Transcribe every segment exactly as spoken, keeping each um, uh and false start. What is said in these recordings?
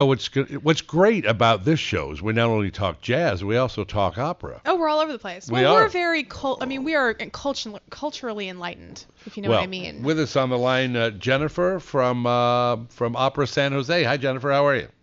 Oh, what's good, what's great about this show is we not only talk jazz, we also talk opera. Oh, we're all over the place. We well, are. we're very cult. I mean, we are cultu- culturally enlightened, if you know well, what I mean. With us on the line, uh, Jennifer from uh, from Opera San Jose. Hi, Jennifer. How are you?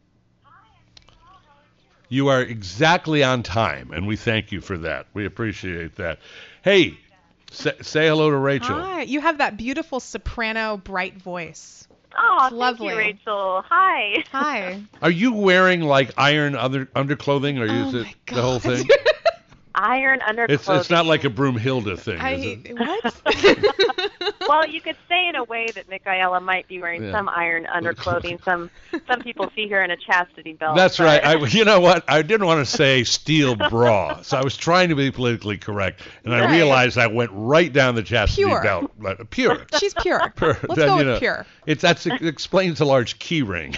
You are exactly on time, and we thank you for that. We appreciate that. Hey, say, say hello to Rachel. Hi. You have that beautiful soprano, bright voice. Oh, It's thank lovely. you, Rachel. Hi. Hi. Are you wearing like iron under underclothing, or is Oh it my the whole God. thing? Iron underclothing. It's it's not like a Broomhilda thing, I is it? what? Well, you could say in a way that Michaela might be wearing Yeah. some iron underclothing. Some some people see her in a chastity belt. That's but- right. I, you know what? I didn't want to say steel bra, so I was trying to be politically correct, and I Right. realized I went right down the chastity Pure. belt. Like, pure. She's pure. Pure. Let's Then, go you with know, pure. It's that's it explains a large key ring.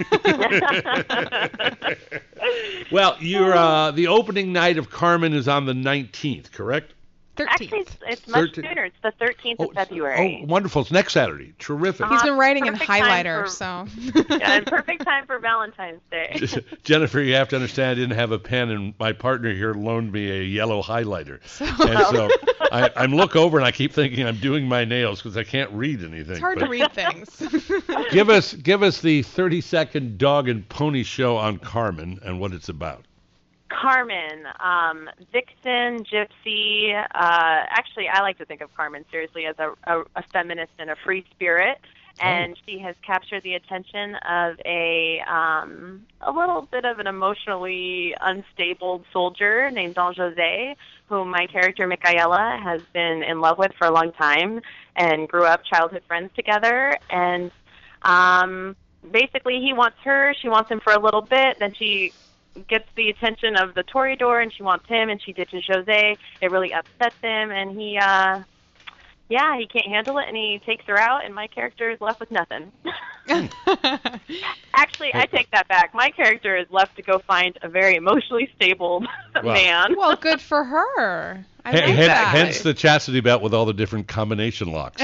Well, you're uh, the opening night of Carmen is on the nineteenth, correct? Actually, thirteenth. it's, it's much Thirteen- sooner. It's the thirteenth of February. Oh, wonderful! It's next Saturday. Terrific. Uh-huh. He's been writing in Perfect time highlighter, for- so. Yeah, and perfect time for Valentine's Day. Jennifer, you have to understand I didn't have a pen, and my partner here loaned me a yellow highlighter. So- And so I, I look over and I keep thinking I'm doing my nails because I can't read anything. It's hard But to read things. Give us give us the thirty second dog and pony show on Carmen and what it's about. Carmen, um, Vixen, Gypsy. Uh, actually, I like to think of Carmen seriously as a, a, a feminist and a free spirit, and Oh. she has captured the attention of a um, a little bit of an emotionally unstable soldier named Don José, whom my character Micaela has been in love with for a long time, and grew up childhood friends together, and um, basically he wants her, she wants him for a little bit, then she gets the attention of the Toreador, and she wants him, and she ditches Jose. It really upsets him, and he, uh, yeah, he can't handle it, and he takes her out, and my character is left with nothing. Actually, I take that back. My character is left to go find a very emotionally stable Wow. man. Well, good for her. I H- like hen- that. hence the chastity belt with all the different combination locks.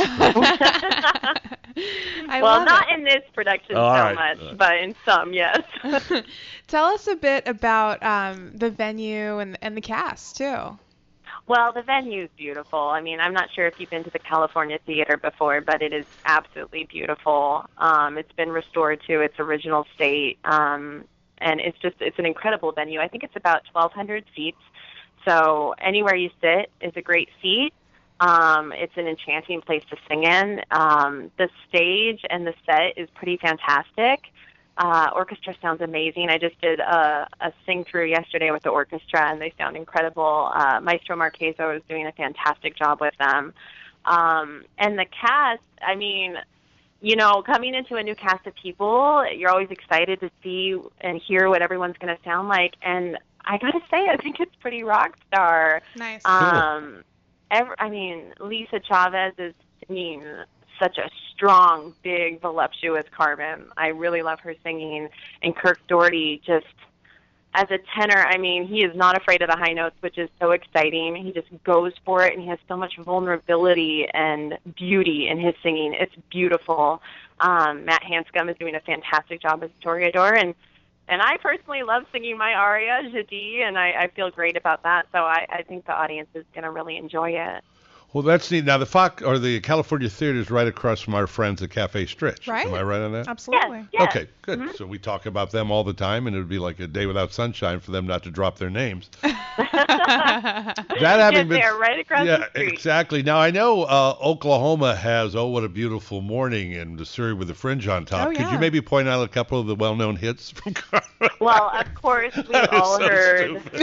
I well, love not it. in this production Oh, all so right. much, but in some, yes. Tell us a bit about um, the venue and and the cast too. Well, the venue's beautiful. I mean, I'm not sure if you've been to the California Theater before, but it is absolutely beautiful. Um, it's been restored to its original state, um, and it's just it's an incredible venue. I think it's about twelve hundred seats, so anywhere you sit is a great seat. Um, it's an enchanting place to sing in. Um, the stage and the set is pretty fantastic. Uh, orchestra sounds amazing. I just did a, a sing-through yesterday with the orchestra, and they sound incredible. Uh, Maestro Marcheso is doing a fantastic job with them. Um, and the cast, I mean, you know, coming into a new cast of people, you're always excited to see and hear what everyone's going to sound like. And I got to say, I think it's pretty rock star. Nice. Um, ever, I mean, Lisa Chavez is singing such a strong, big, voluptuous Carmen. I really love her singing. And Kirk Doherty, just as a tenor, I mean, he is not afraid of the high notes, which is so exciting. He just goes for it, and he has so much vulnerability and beauty in his singing. It's beautiful. Um, Matt Hanscom is doing a fantastic job as Toreador, and and I personally love singing my aria, Jeudi, and I, I feel great about that. So I, I think the audience is going to really enjoy it. Well, that's neat. Now, the Fox or the California Theater is right across from our friends at Cafe Stritch. Right. Am I right on that? Absolutely. Yes, yes. Okay, good. Mhm. So we talk about them all the time, and it would be like a day without sunshine for them not to drop their names. That having Yes, been, they're right across yeah, the street. exactly. Now I know uh, Oklahoma has "Oh What a Beautiful Morning" and "The Surrey with the Fringe on Top." Oh, Could yeah. you maybe point out a couple of the well-known hits from Carmen? Well, of course, we've That is all so heard. stupid.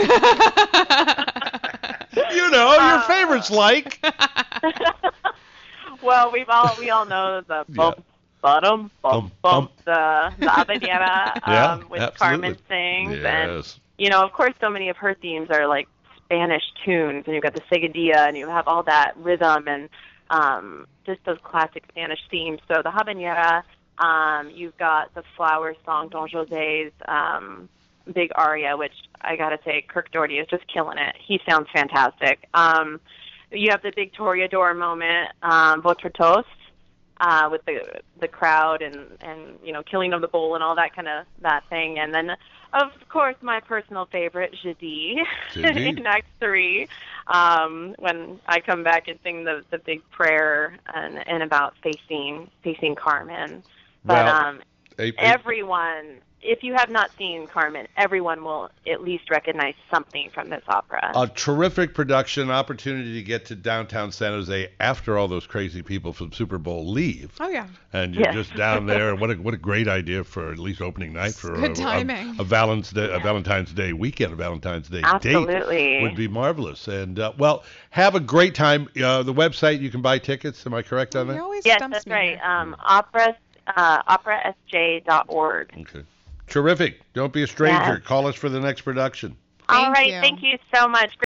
You know your Uh, favorites, like. Well, we've all we all know the bump, bottom, Bump, bump, bump. bump, the the habanera, Yeah, um, which absolutely. Carmen sings, and Yes. you know, of course, so many of her themes are like Spanish tunes, and you've got the seguidilla, and you have all that rhythm and um, just those classic Spanish themes. So the habanera, um, you've got the flower song, Don José's um, big aria, which I gotta say, Kirk Doherty is just killing it. He sounds fantastic. Um, you have the big Toreador moment, um, Votre Toast. uh, with the the crowd and, and you know killing of the bull and all that kind of that thing. And then of course my personal favorite, Jadi, in Act Three, um, when I come back and sing the the big prayer and, and about facing facing Carmen. But Well, um, a- a- everyone, if you have not seen Carmen, everyone will at least recognize something from this opera. A terrific production, opportunity to get to downtown San Jose after all those crazy people from Super Bowl leave. Oh yeah. And you're Yes. just down there. And what a what a great idea for at least opening night for Good a, timing. a, a, Valentine's Day, a Valentine's Day weekend, a Valentine's Day date Absolutely. would be marvelous. And uh, well, have a great time. Uh, the website you can buy tickets. Am I correct on He that? always Yes, stumps that's me right. here. Um, opera, uh, opera s j dot org. Okay. Terrific. Don't be a stranger. Yes. Call us for the next production. All Thank right. you. Thank you so much.